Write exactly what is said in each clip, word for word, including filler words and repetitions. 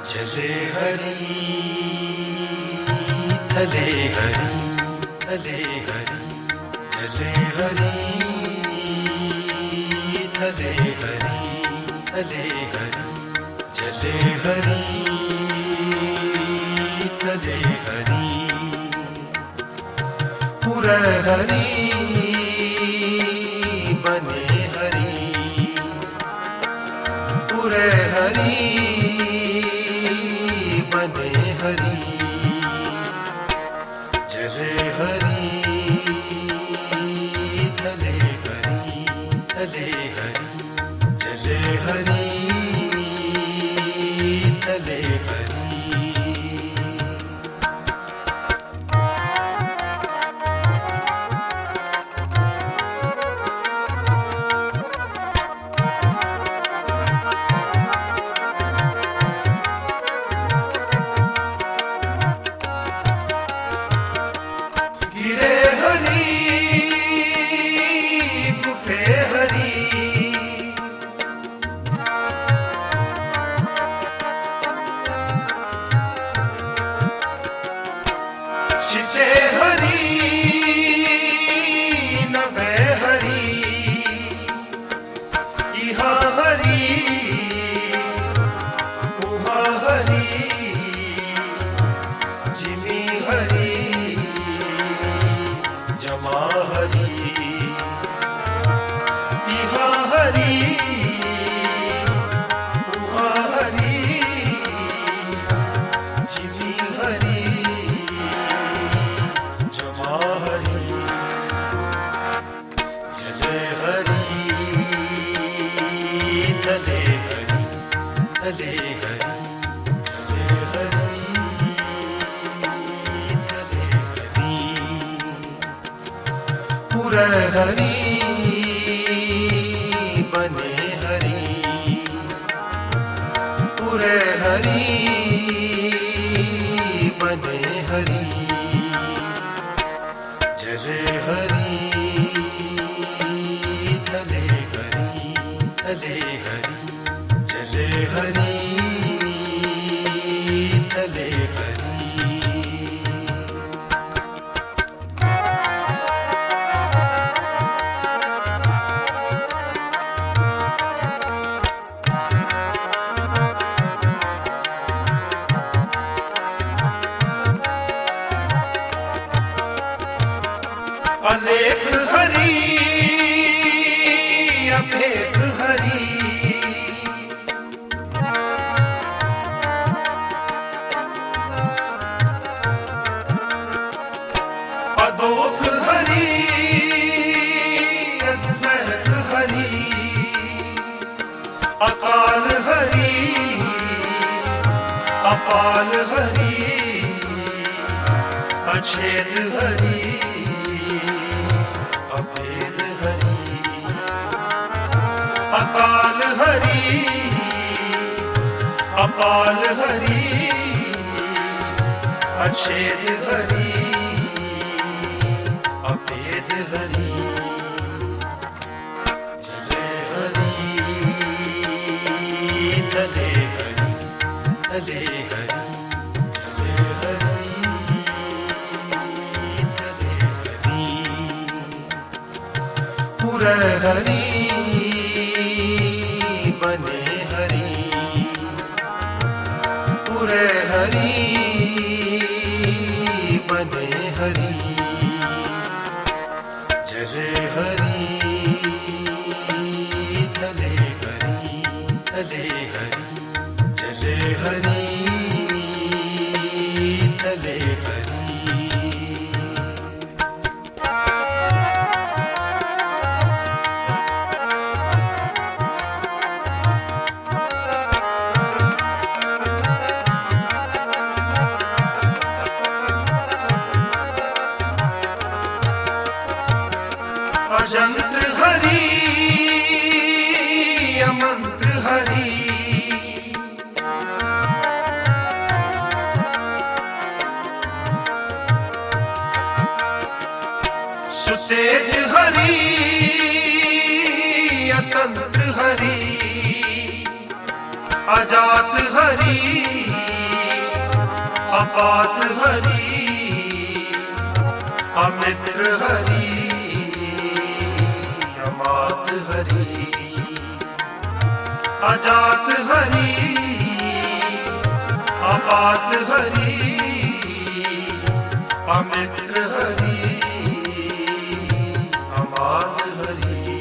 चले हरी थले हरी थले हरी चले हरी थले हरी थले हरी चले हरी थले हरी पूरे हरी बने हरी पूरे हरी बने हरी चले हरी थले हरी थले हरी चले हरी थले हरी गिरे हरी गुफे हरी चिते हरी नभे हरी इहा हरी उहा हरी जिमी हरी जमा हरी इहा हरी उहा हरी जिमी हरी जमा हरी चले हरी थले हरी थले हरी चले हरी थले हरी पूरे हरी बने हरी पूरे हरी बने हरी चले हरी थले हरी थले हरी चले हरी थले हरी अलेख हरी अभेख हरी अदोख हरी अद्वैत हरी अकाल हरी अपाल हरी अछेद हरी अभेद हरी अकाल हरी अपाल हरी अछेद हरी अभेद हरी चले हरी थले हरी थले हरी चले हरी थले हरी पूरे हरी बने हरी पूरे हरी बने हरी चले हरी थले हरी थले हरी चले हरी थले हरी अजंत्र हरी अमंत्र हरी सुतेज हरी अतंत्र हरी अजात हरी अपात हरि अमित्र हरि अमात हरि अजात हरि अपात हरि अमित्र हरि अमात हरि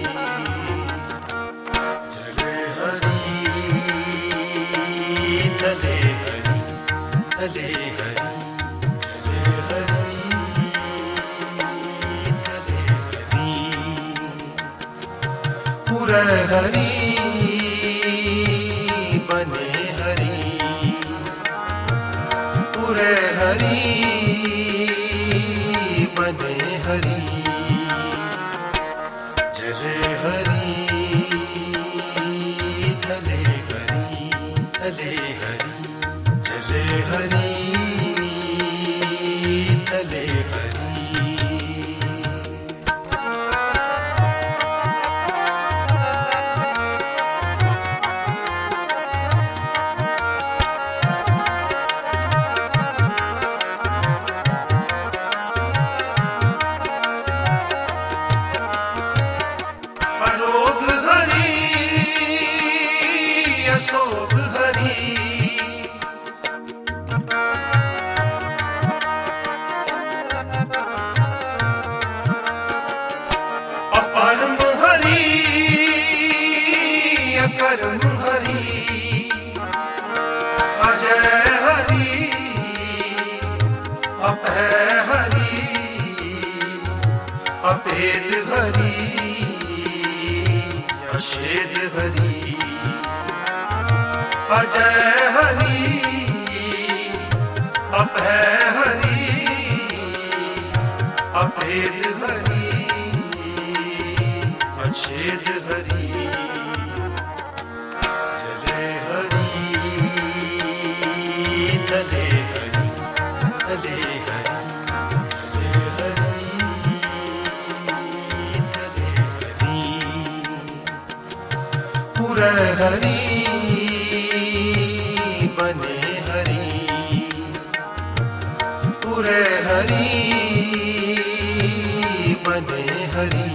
जले हरि जले हरि जले हरि जले हरि जले हरि पूरे हरि बने हरि पूरे हरि बने हरि जले हरि जले हरि जले हरि जले हरि जले हरि अरोग हरि अशोक हरि अपरम हरि अकरम हरि अजय हरि अभय हरि अभेद हरि अशेद हरि अजय हरि अभय हरि अभेद हरि अशेद हरि जले हरि जले हरि जले हरि जले हरि जले हरि पूरे हरि बने हरि पूरे हरि बने हरि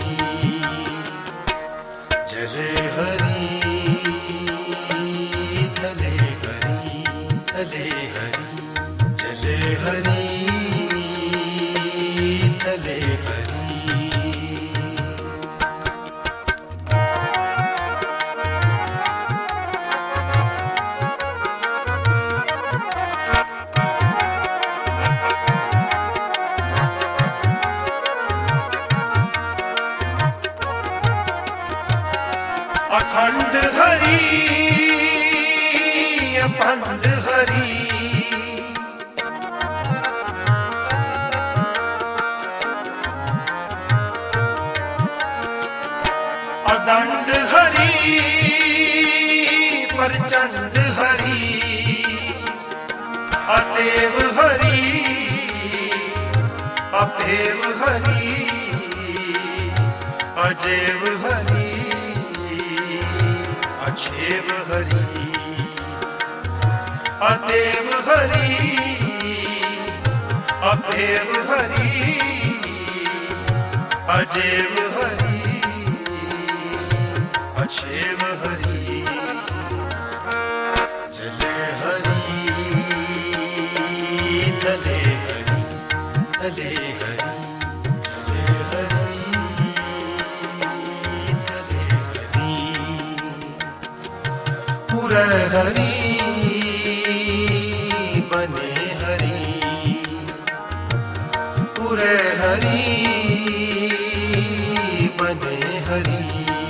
जले हरि जले हरि जले हरि जले हरि जले हरि अखंड हरि अखंड हरि अदंड हरि प्रचंड हरि अदेव हरि अभेव हरि अजेव हरि अक्षेव हरि अदेव हरि अभेव हरि अजेव हरि अक्षेव हरि जले हरि जले हरि जले हरि जले हरि जले हरि पूरे हरि बने हरि पूरे हरि बने हरि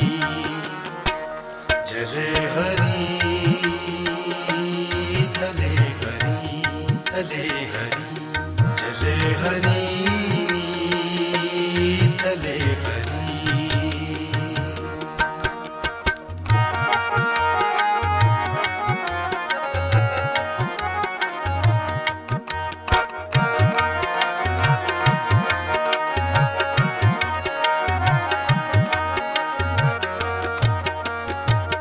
जले हरि जले हरि जले हरि जले हरि जले हरि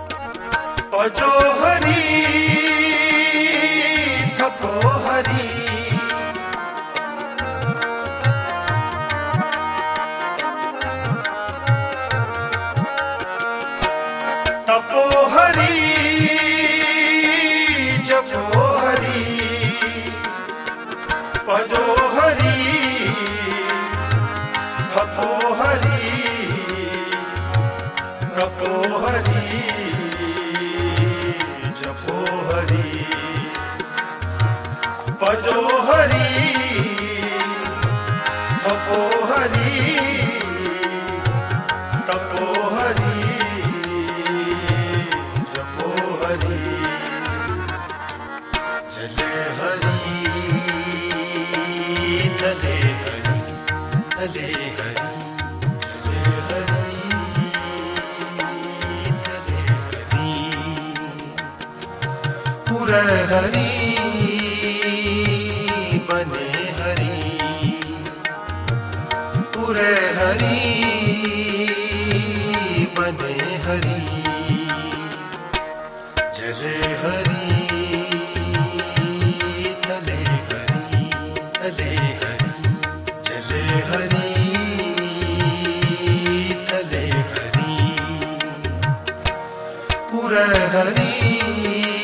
जो हरि थपो हरि हरि जपो हरि भजो हरि तपो हरि तपो हरि जपो हरि चले हरि चले हरि चले हरि चले हरि चले हरि पूरे हरि बने हरि पूरे हरि बने हरि चले हरि चले हरि चले हरि चले हरि चले हरि पूरे हरि